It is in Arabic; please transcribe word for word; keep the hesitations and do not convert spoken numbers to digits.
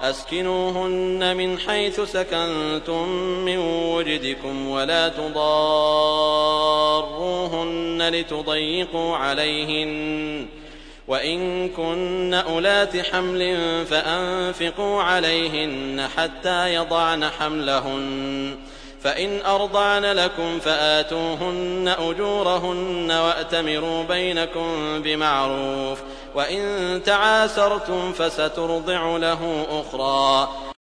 أسكنوهن من حيث سكنتم من وجدكم ولا تضاروهن لتضيقوا عليهن وإن كن أولات حمل فأنفقوا عليهن حتى يضعن حملهن فإن أرضعن لكم فآتوهن أجورهن وأتمروا بينكم بمعروف وإن تعاسرتم فسترضع له أخرى